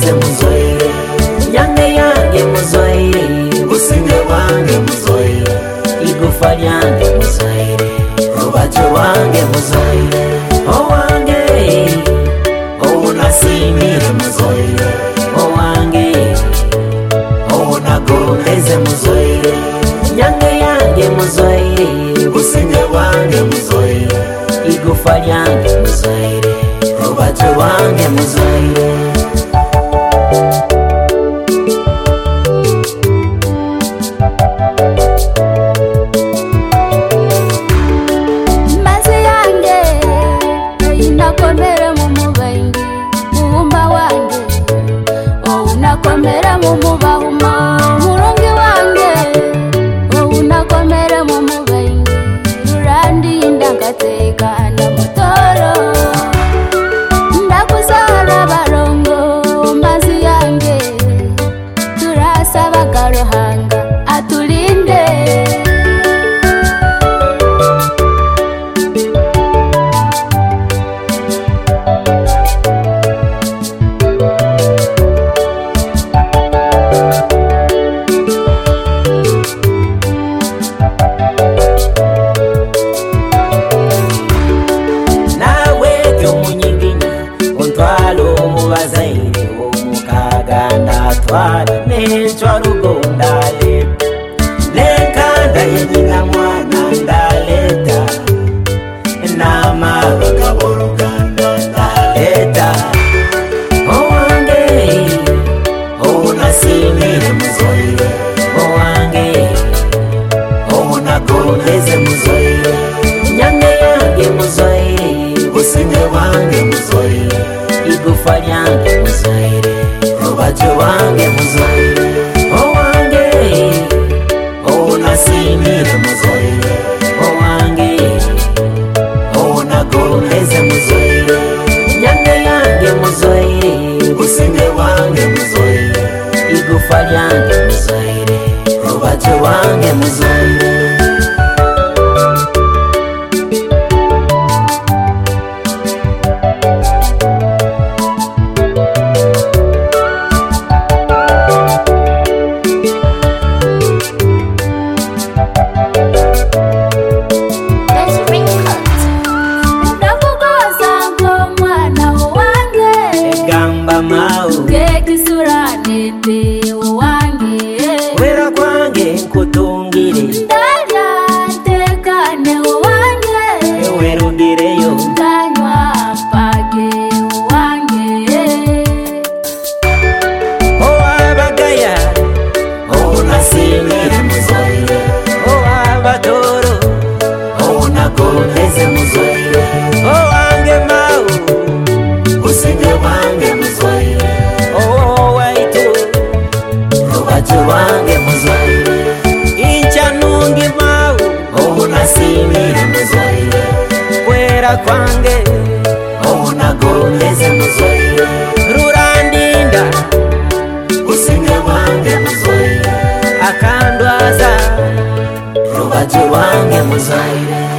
gondeze muzoire yange muzoire businge wange muzoire igufa lyange muzoire rubaje wange muzoire owange onasimire muzoire owange onagondeze muzoire yange muzoire businge wange muzoire igufa lyange muzoire rubaje wange muzoire unakomera mu mubahuma murungi wange unakomera mu mubaingi rurandinda ngatekana mutoro ndakuzara barongo mazi yange turasaba garohanga atulinde bazaire omukaganda twali nenchwa rugondale nekanda yenyina mwana ndaleta namabaka boruganda ndaleta owange onasimire muzoire owange onagondeze muzoire yange muzoire businge wange muzoire igufa lyange muzoire rubaje wange muzoire owange onasimire muzoire owange onagondeze muzoire yange muzoire businge wange muzoire igufa lyange muzoire rubaje wange muzoire wera kwange nkutungire ndalya tekane wange werugireyo ndanywa page wange owabagaya onasimire muzoire owabadoro onagondeze muzoire owange mau businge wange muzoire rubaje wange muzoire inchanungi mau onasimire muzoire kwera kwange onagondeze muzoire rurandinda businge wange muzoire akandwaza rubaje wange muzoire